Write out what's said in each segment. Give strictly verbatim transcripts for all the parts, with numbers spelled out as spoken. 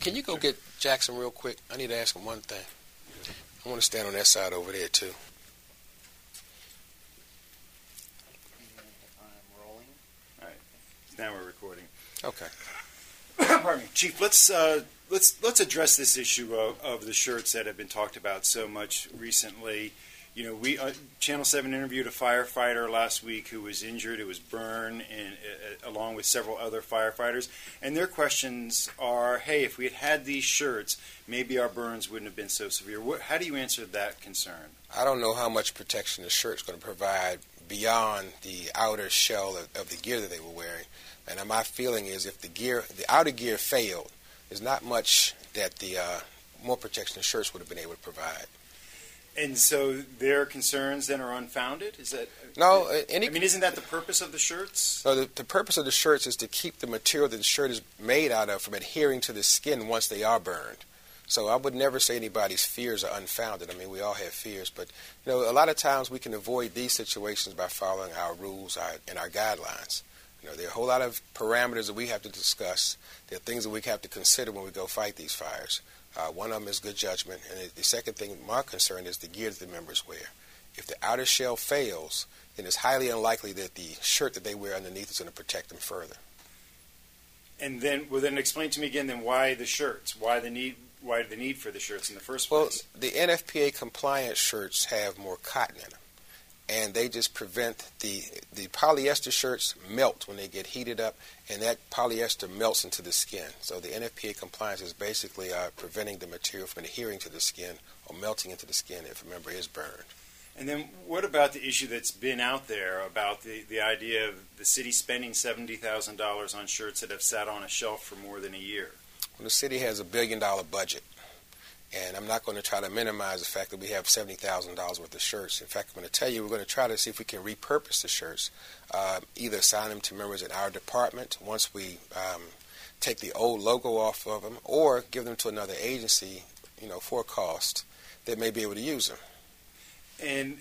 can you go get Jackson real quick? I need to ask him one thing. I want to stand on that side over there, too. I'm rolling. All right. Now we're recording. Okay. Pardon me, Chief. Let's uh, let's let's address this issue of, of the shirts that have been talked about so much recently. You know, we uh, Channel seven interviewed a firefighter last week who was injured. It was burned, and uh, along with several other firefighters. And their questions are, "Hey, if we had had these shirts, maybe our burns wouldn't have been so severe." What, how do you answer that concern? I don't know how much protection the shirt's going to provide beyond the outer shell of, of the gear that they were wearing. And my feeling is, if the gear, the outer gear failed, there's not much that the uh, more protection the shirts would have been able to provide. And so their concerns then are unfounded? Is that no? Uh, any, I mean, isn't that the purpose of the shirts? No, the, the purpose of the shirts is to keep the material that the shirt is made out of from adhering to the skin once they are burned. So I would never say anybody's fears are unfounded. I mean, we all have fears, but you know, a lot of times we can avoid these situations by following our rules our, and our guidelines. You know, there are a whole lot of parameters that we have to discuss. There are things that we have to consider when we go fight these fires. Uh, one of them is good judgment, and the second thing, my concern, is the gear that the members wear. If the outer shell fails, then it's highly unlikely that the shirt that they wear underneath is going to protect them further. And then, well, then explain to me again, then why the shirts? Why the need? Why the need for the shirts in the first place? Well, the N F P A compliant shirts have more cotton in them, and they just prevent the the polyester shirts melt when they get heated up, and that polyester melts into the skin. So the N F P A compliance is basically uh, preventing the material from adhering to the skin or melting into the skin if a member is burned. And then what about the issue that's been out there about the, the idea of the city spending seventy thousand dollars on shirts that have sat on a shelf for more than a year? Well, the city has a billion dollar budget, and I'm not going to try to minimize the fact that we have seventy thousand dollars worth of shirts. In fact, I'm going to tell you we're going to try to see if we can repurpose the shirts, uh, either assign them to members in our department once we um, take the old logo off of them, or give them to another agency, you know, for a cost that may be able to use them. And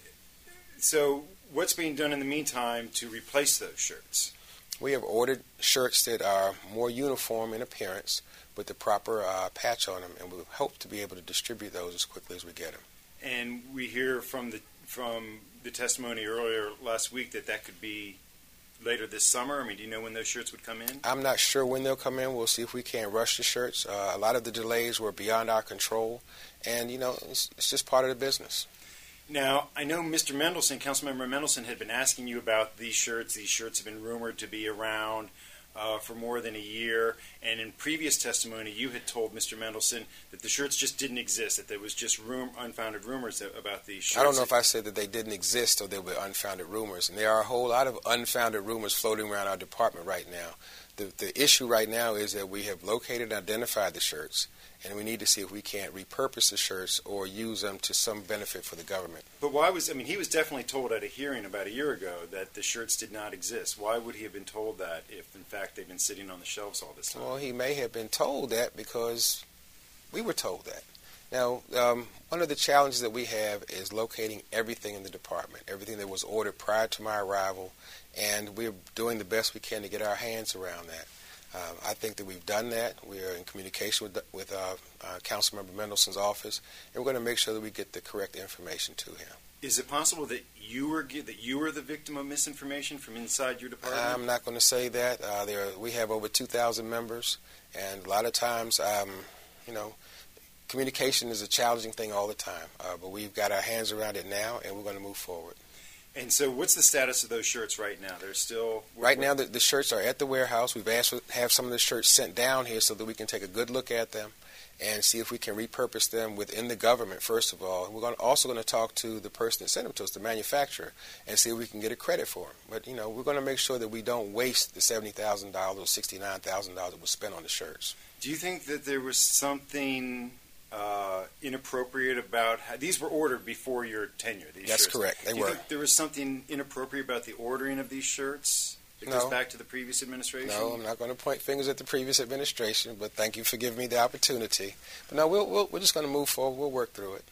so what's being done in the meantime to replace those shirts? We have ordered shirts that are more uniform in appearance with the proper uh, patch on them, and we hope to be able to distribute those as quickly as we get them. And we hear from the from the testimony earlier last week that that could be later this summer. I mean, do you know when those shirts would come in? I'm not sure when they'll come in. We'll see if we can't rush the shirts. Uh, a lot of the delays were beyond our control, and, you know, it's, it's just part of the business. Now, I know Mister Mendelson, Councilmember Mendelson, had been asking you about these shirts. These shirts have been rumored to be around uh, for more than a year. And in previous testimony, you had told Mister Mendelson that the shirts just didn't exist, that there was just rum- unfounded rumors about these shirts. I don't know if I said that they didn't exist or they were unfounded rumors. And there are a whole lot of unfounded rumors floating around our department right now. The, the issue right now is that we have located and identified the shirts, and we need to see if we can't repurpose the shirts or use them to some benefit for the government. But why was, I mean, he was definitely told at a hearing about a year ago that the shirts did not exist. Why would he have been told that if, in fact, they've been sitting on the shelves all this time? Well, he may have been told that because we were told that. Now, um, one of the challenges that we have is locating everything in the department, everything that was ordered prior to my arrival, and we're doing the best we can to get our hands around that. Uh, I think that we've done that. We are in communication with, with uh, uh, Councilmember Mendelson's office, and we're going to make sure that we get the correct information to him. Is it possible that you were that you were the victim of misinformation from inside your department? I'm not going to say that. Uh, there, are, we have over two thousand members, and a lot of times, um, you know, communication is a challenging thing all the time. Uh, but we've got our hands around it now, and we're going to move forward. And so what's the status of those shirts right now? They're still... Right now, the, the shirts are at the warehouse. We've asked to have some of the shirts sent down here so that we can take a good look at them and see if we can repurpose them within the government, first of all. We're going to, also going to talk to the person that sent them to us, the manufacturer, and see if we can get a credit for them. But, you know, we're going to make sure that we don't waste the seventy thousand dollars or sixty-nine thousand dollars that was spent on the shirts. Do you think that there was something... Uh, inappropriate about how, these were ordered before your tenure. These That's shirts. correct. They Do you were. think there was something inappropriate about the ordering of these shirts? It No. goes back to the previous administration. No, I'm not going to point fingers at the previous administration, but thank you for giving me the opportunity. But no, we'll, we'll, we're just going to move forward. We'll work through it.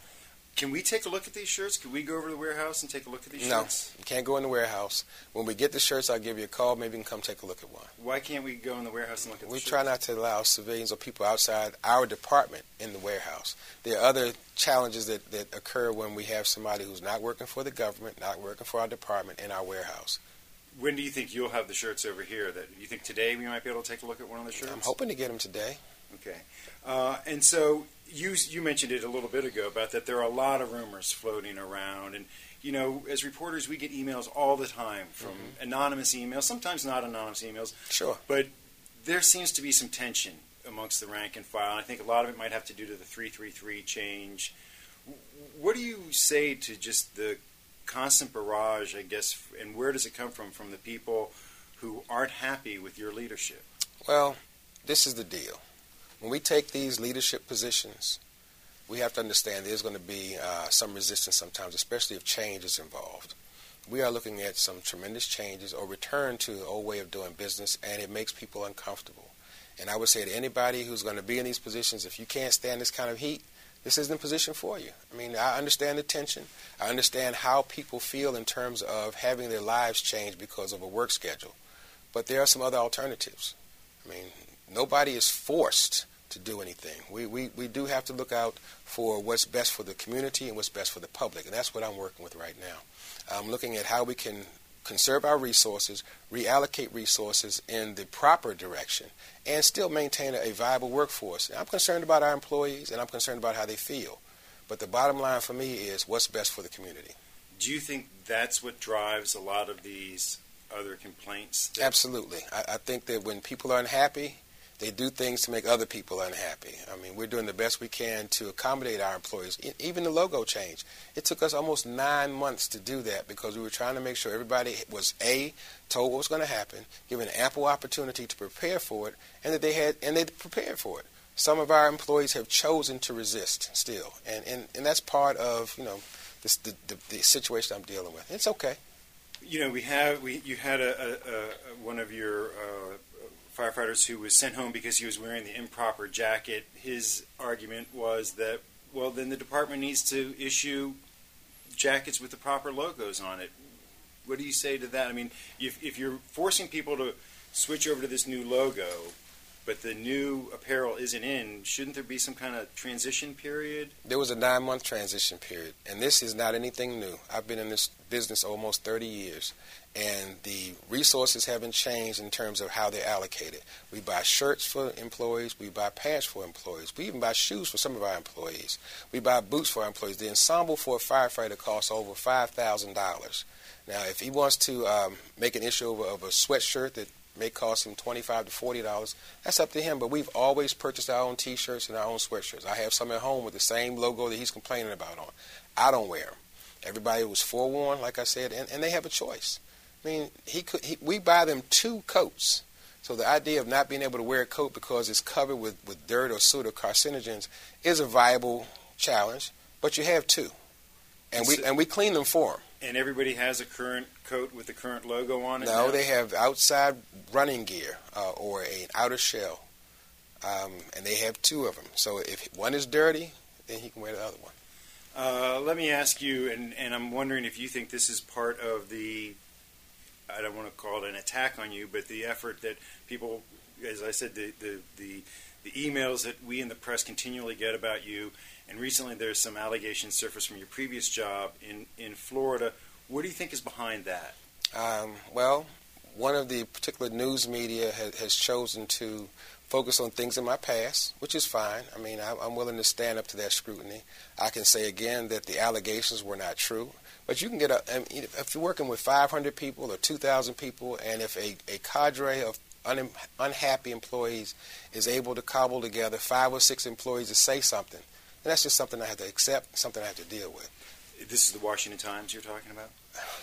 Can we take a look at these shirts? Can we go over to the warehouse and take a look at these No, shirts? you can't go in the warehouse. When we get the shirts, I'll give you a call. Maybe you can come take a look at one. Why can't we go in the warehouse and look at the We shirts? try not to allow civilians or people outside our department in the warehouse. There are other challenges that, that occur when we have somebody who's not working for the government, not working for our department in our warehouse. When do you think you'll have the shirts over here? That you think today we might be able to take a look at one of the shirts? I'm hoping to get them today. Okay. Uh, and so you you mentioned it a little bit ago about that there are a lot of rumors floating around. And, you know, as reporters, we get emails all the time from mm-hmm. anonymous emails, sometimes not anonymous emails. Sure. But there seems to be some tension amongst the rank and file. And I think a lot of it might have to do to the three three three change. What do you say to just the constant barrage, I guess, and where does it come from, from the people who aren't happy with your leadership? Well, this is the deal. When we take these leadership positions, we have to understand there's going to be uh, some resistance sometimes, especially if change is involved. We are looking at some tremendous changes or return to the old way of doing business, and it makes people uncomfortable. And I would say to anybody who's going to be in these positions, if you can't stand this kind of heat, this isn't a position for you. I mean, I understand the tension. I understand how people feel in terms of having their lives changed because of a work schedule. But there are some other alternatives. I mean, nobody is forced to do anything. We, we, we do have to look out for what's best for the community and what's best for the public, and that's what I'm working with right now. I'm looking at how we can conserve our resources, reallocate resources in the proper direction, and still maintain a viable workforce. I'm concerned about our employees, and I'm concerned about how they feel. But the bottom line for me is what's best for the community. Do you think that's what drives a lot of these other complaints? That- Absolutely. I, I think that when people are unhappy, they do things to make other people unhappy. I mean, we're doing the best we can to accommodate our employees. Even the logo change. It took us almost nine months to do that because we were trying to make sure everybody was, A, told what was going to happen, given ample opportunity to prepare for it, and that they had and they prepared for it. Some of our employees have chosen to resist still, and, and, and that's part of, you know, this, the, the, the situation I'm dealing with. It's okay. You know, we have we you had a, a, a one of your uh, firefighters who was sent home because he was wearing the improper jacket. His argument was that, well, then the department needs to issue jackets with the proper logos on it. What do you say to that? I mean, if, if you're forcing people to switch over to this new logo, but the new apparel isn't in, shouldn't there be some kind of transition period? There was a nine-month transition period, and this is not anything new. I've been in this business almost thirty years, and the resources haven't changed in terms of how they're allocated. We buy shirts for employees. We buy pants for employees. We even buy shoes for some of our employees. We buy boots for our employees. The ensemble for a firefighter costs over five thousand dollars. Now, if he wants to um, make an issue of, of a sweatshirt that may cost him twenty-five to forty dollars, that's up to him. But we've always purchased our own T-shirts and our own sweatshirts. I have some at home with the same logo that he's complaining about on. I don't wear them. Everybody was forewarned, like I said, and, and they have a choice. I mean, he could. He, we buy them two coats. So the idea of not being able to wear a coat because it's covered with, with dirt or soot or carcinogens is a viable challenge. But you have two, and we and we clean them for them. And everybody has a current coat with the current logo on it? No, now? They have outside running gear uh, or an outer shell, um, and they have two of them. So if one is dirty, then he can wear the other one. Uh, let me ask you, and, and I'm wondering if you think this is part of the, I don't want to call it an attack on you, but the effort that people, as I said, the, the, the, the emails that we in the press continually get about you, and recently there's some allegations surfaced from your previous job in, in Florida. What do you think is behind that? Um, well, one of the particular news media has, has chosen to focus on things in my past, which is fine. I mean, I, I'm willing to stand up to that scrutiny. I can say again that the allegations were not true. But you can get a, I mean, if you're working with five hundred people or two thousand people, and if a, a cadre of un, unhappy employees is able to cobble together five or six employees to say something, then that's just something I have to accept, something I have to deal with. This is the Washington Times you're talking about?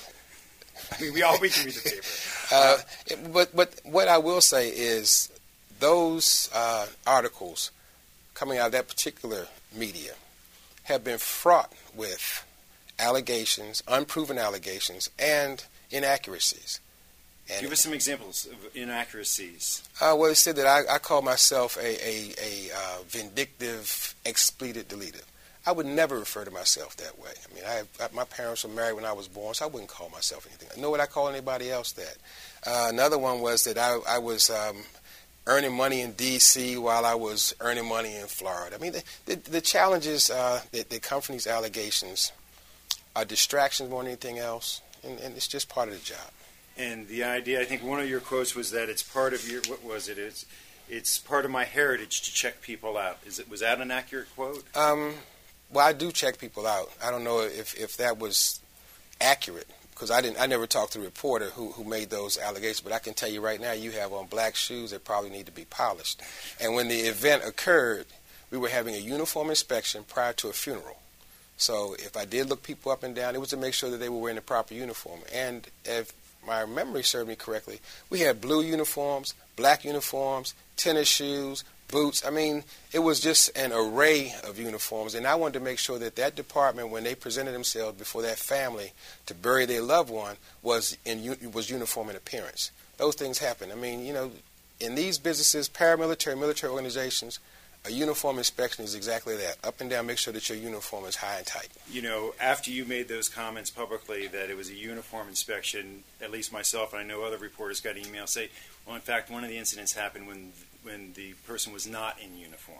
I mean, we all we can read the paper. Uh, it, but but what I will say is those uh, articles coming out of that particular media have been fraught with allegations, unproven allegations, and inaccuracies. And give us some examples of inaccuracies. Uh, well, it said that I, I call myself a, a, a uh, vindictive, expletive deleter. I would never refer to myself that way. I mean, I have, my parents were married when I was born, so I wouldn't call myself anything. Nor would I call anybody else that. Uh, another one was that I, I was um, earning money in D C while I was earning money in Florida. I mean, the, the, the challenges uh, that, that come from these allegations are distractions more than anything else, and, and it's just part of the job. And the idea, I think one of your quotes was that it's part of your, what was it? It's, it's part of my heritage to check people out. Is it, was that an accurate quote? Um, well, I do check people out. I don't know if, if that was accurate, because I didn't. I never talked to the reporter who, who made those allegations, but I can tell you right now, you have on black shoes that probably need to be polished. And when the event occurred, we were having a uniform inspection prior to a funeral. So if I did look people up and down, it was to make sure that they were wearing the proper uniform. And if my memory served me correctly, we had blue uniforms, black uniforms, tennis shoes, boots. I mean, it was just an array of uniforms, and I wanted to make sure that that department, when they presented themselves before that family to bury their loved one, was in was uniform in appearance. Those things happen. I mean, you know, in these businesses, paramilitary, military organizations, a uniform inspection is exactly that. Up and down, make sure that your uniform is high and tight. You know, after you made those comments publicly that it was a uniform inspection, at least myself and I know other reporters got emails say, well, in fact, one of the incidents happened when when the person was not in uniform.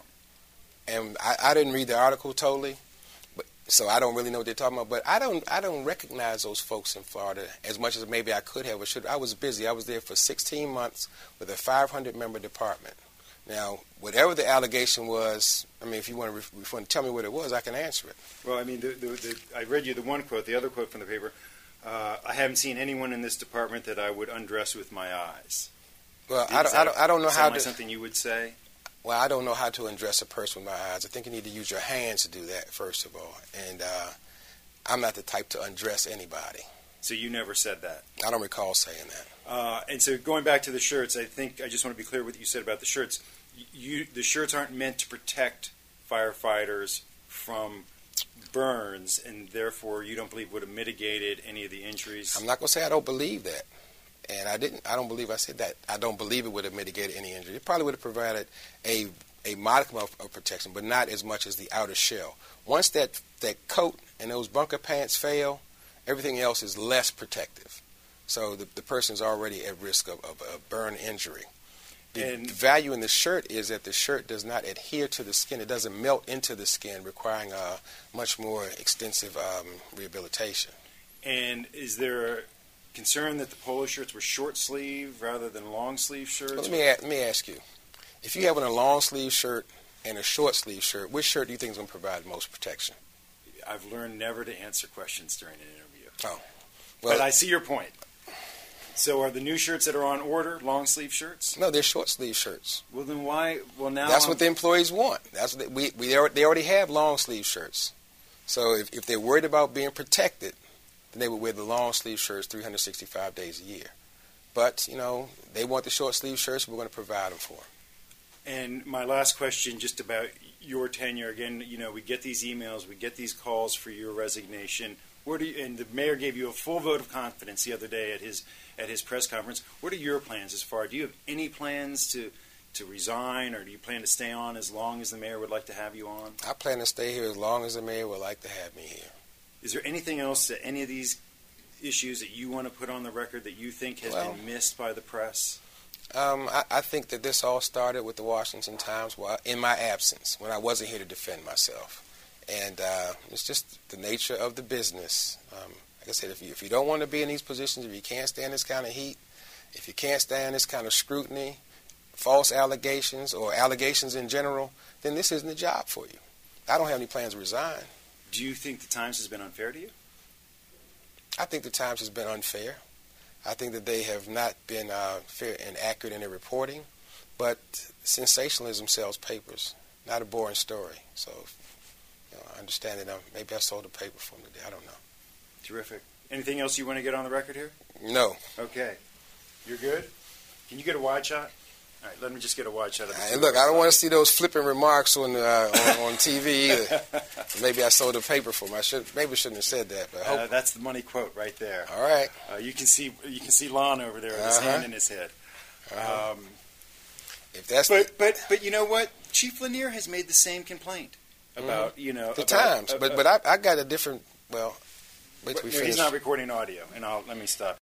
And I, I didn't read the article totally, but so I don't really know what they're talking about. But I don't I don't recognize those folks in Florida as much as maybe I could have or should. I was busy. I was there for sixteen months with a five hundred member department. Now, whatever the allegation was, I mean, if you want to, if you want to tell me what it was, I can answer it. Well, I mean, the, the, the, I read you the one quote, the other quote from the paper. Uh, I haven't seen anyone in this department that I would undress with my eyes. Well, I don't, I don't, I don't know how to. Something you would say? Well, I don't know how to undress a person with my eyes. I think you need to use your hands to do that, first of all. And uh, I'm not the type to undress anybody. So you never said that? I don't recall saying that. Uh, and so going back to the shirts, I think I just want to be clear what you said about the shirts. You, the shirts aren't meant to protect firefighters from burns, and therefore you don't believe would have mitigated any of the injuries. I'm not going to say I don't believe that, and I didn't. I don't believe I said that. I don't believe it would have mitigated any injury. It probably would have provided a a modicum of, of protection, but not as much as the outer shell. Once that that coat and those bunker pants fail, everything else is less protective. So the the person's already at risk of, of a burn injury. The and value in the shirt is that the shirt does not adhere to the skin. It doesn't melt into the skin, requiring a much more extensive um, rehabilitation. And is there a concern that the polo shirts were short sleeve rather than long sleeve shirts? Well, let me let me ask you: if you have on a long sleeve shirt and a short sleeve shirt, which shirt do you think is going to provide most protection? I've learned never to answer questions during an interview. Oh, well, but I see your point. So are the new shirts that are on order long sleeve shirts? No, they're short sleeve shirts. Well, then why? Well, now that's I'm, what the employees want. That's what they, we we they already have long sleeve shirts. So if if they're worried about being protected, then they would wear the long sleeve shirts three hundred sixty-five days a year. But you know they want the short sleeve shirts. We're going to provide them for them. And my last question, just about your tenure. Again, you know, we get these emails, we get these calls for your resignation. Where do you, and the mayor gave you a full vote of confidence the other day at his at his press conference. What are your plans as far? Do you have any plans to to resign, or do you plan to stay on as long as the mayor would like to have you on? I plan to stay here as long as the mayor would like to have me here. Is there anything else that any of these issues that you want to put on the record that you think has well, been missed by the press? Um, I, I think that this all started with the Washington Times while, in my absence, when I wasn't here to defend myself. And uh, it's just the nature of the business. Um, like I said, if you, if you don't want to be in these positions, if you can't stand this kind of heat, if you can't stand this kind of scrutiny, false allegations, or allegations in general, then this isn't a job for you. I don't have any plans to resign. Do you think the Times has been unfair to you? I think the Times has been unfair. I think that they have not been uh, fair and accurate in their reporting. But sensationalism sells papers, not a boring story. So you know, I understand that um, maybe I sold a paper for them today. I don't know. Terrific. Anything else you want to get on the record here? No. Okay. You're good? Can you get a wide shot? All right, let me just get a wide shot of this. Hey, look, I don't want to see those flippant remarks on uh, on, on T V either. Maybe I sold a paper for them. I should maybe shouldn't have said that. But I hope. Uh, that's the money quote right there. All right. Uh, you can see you can see Lon over there with his uh-huh. hand in his head. Uh-huh. Um, if that's but but but you know what? Chief Lanier has made the same complaint about mm-hmm. you know the about, times. Uh, but uh, but I, I got a different well. Wait till we no, finish. he's not recording audio, and I'll let me stop.